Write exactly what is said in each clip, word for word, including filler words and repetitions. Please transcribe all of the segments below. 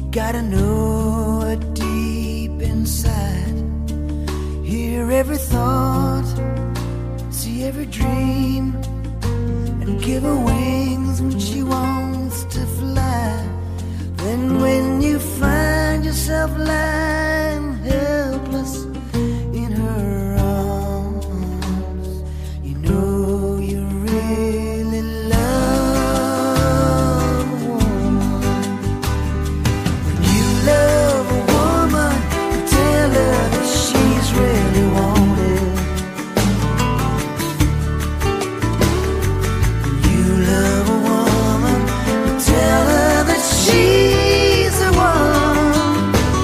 gotta know it deep inside. Hear every thought, see every dream, and give her wings when she wants to fly. Then when you find yourself lying helpless in her arms, you know you really love a woman. When you love a woman, you tell her that she's really wanted. When you love a woman, you tell her that she's the one.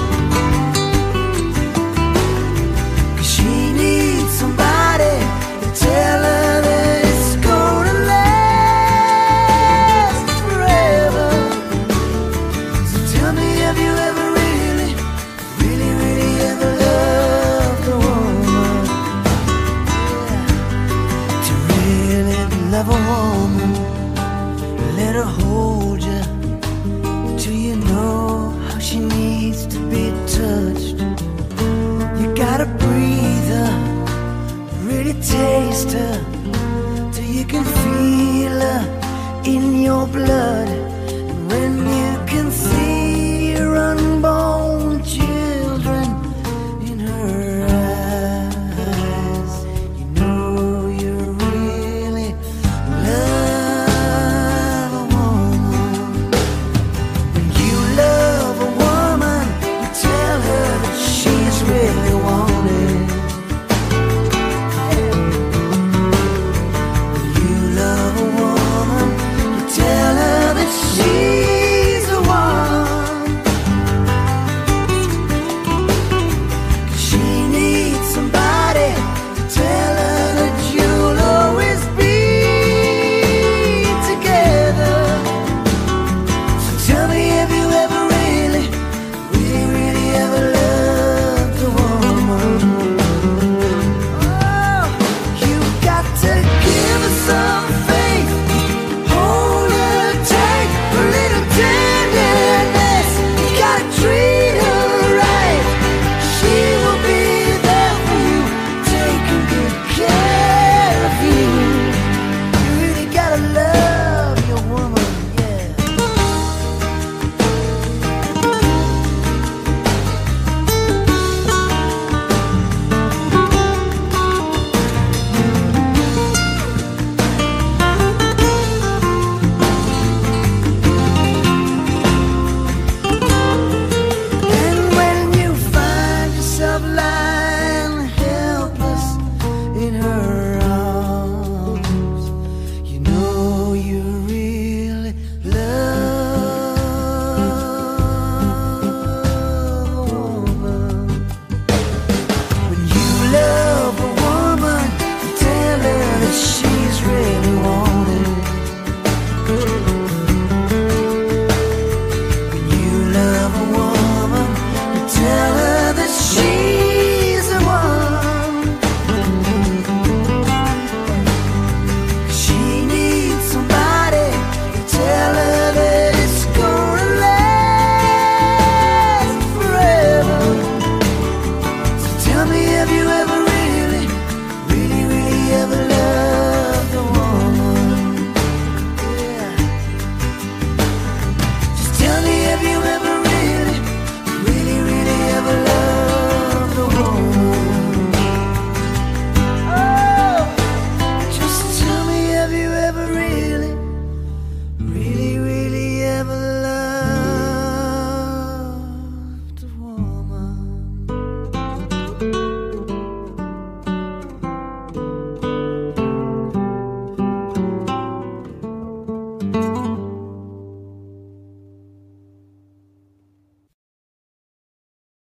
'Cause she needs somebody to tell her that it's gonna last forever. So tell me, have you